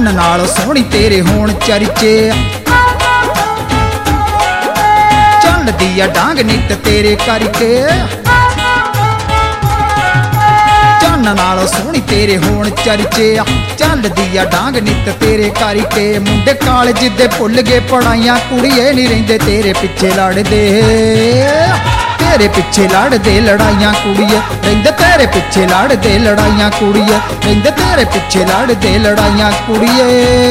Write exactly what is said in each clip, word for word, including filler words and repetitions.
चन्न नाल सोहनी तेरे होण चर्चे, चलदी आ डांग नित तेरे करके, चन्न नाल सोहनी तेरे होण चर्चे, चलदी आ डांग नित तेरे करके। मुंडे कालज दे भुल गए पढ़ाइयां, कुड़िए नहीं रहिंदे तेरे पिछे लड़दे, तेरे पिछे लड़दे लड़ाइयां कुड़िए, रहिंदे तेरे पिछे लड़दे लड़ाइयां कुड़िए, रहिंदे तेरे पिछे लड़दे लड़ाइयां कुड़िए।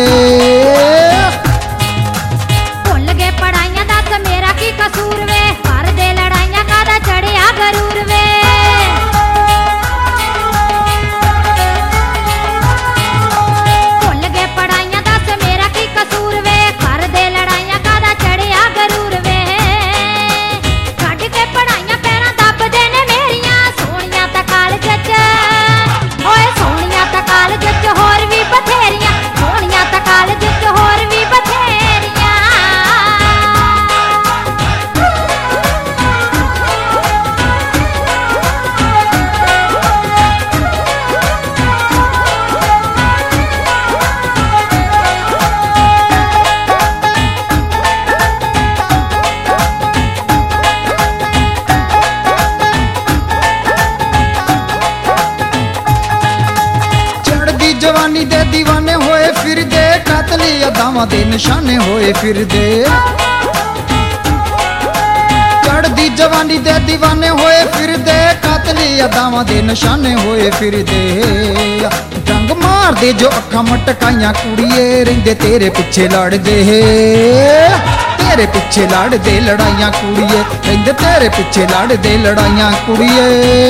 भुल गए पढ़ाइयां दस मेरा की कसूर वे, कर दे लड़ाइयां कादा चढ़िया गरूर वे। भुल गए पढ़ाइयां दस मेरा की कसूर वे, कर दे लड़ाइयां कादा चढ़िया गरूर वे। छड्ड के पढ़ाइयां पैरां दबदे ने मेरियां, सोहणियां तां कालज च, ओए सोहणियां तां कालज च होर भी बथेरियां, सोहणियां तां कालज च होर भी बथेरियां। जवानी दे दीवाने होए फिरदे, कातली अदावां दे निशाने होए फिरदे, चढ़दी जवानी दे दीवाने होए फिरदे, कातली अदावां दे निशाने होए फिरदे। डंग मार दे जो अखां मटकाइयां कुड़िए, रहिंदे तेरे पिछे लड़दे, तेरे पिछे लड़दे लड़ाइयां कुड़िए, रहिंदे तेरे पिछे लड़दे लड़ाइयां कुड़िए।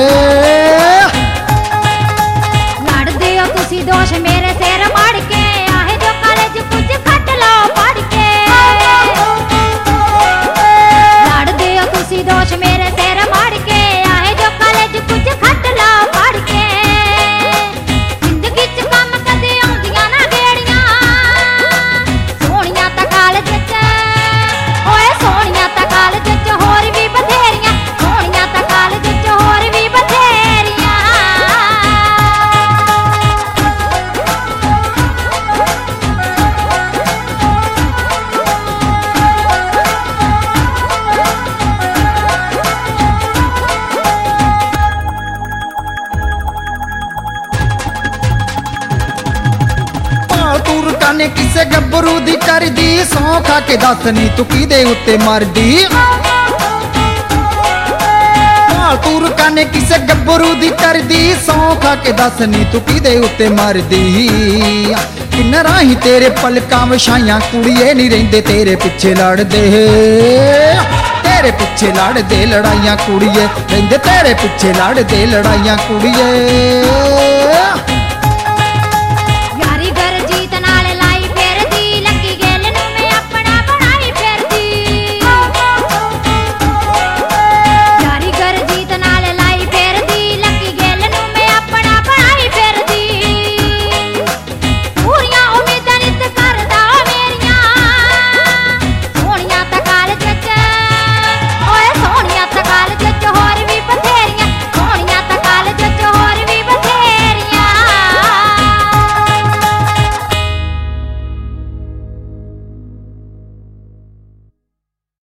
तुसी दोष मेरे सिर मड़ के, आहे जो कॉलेज कुछ खट लो पढ़ के। लड़ दे तुसी दोष मेरे सिर मड़ के, आहे जो कॉलेज कुछ खट लो पढ़ के। जिंदगी च कम कदे आउंदियां ना गेड़ियां, सोहणियां तां कॉलेज च, ओए सोहणियां तां कॉलेज च होर भी बथेरियां, सोहणियां तां कॉलेज च होर भी बथेरियां। ने किसे गब्बरू दी कर दी, सौ खा के दस नी तू किदे उत्ते मरदी। तूर काने किसे गब्बरू दी कर दी, सौ खा के दस नी तू किदे उत्ते मरदी। किन राही तेरे पलकां विछाइयां कुड़िए, नहीं रहिंदे तेरे पिछे लड़दे, तेरे पिछे लड़दे लड़ाइयां कुड़िए, रहिंदे तेरे पिछे लड़दे लड़ाइयां कुड़िए।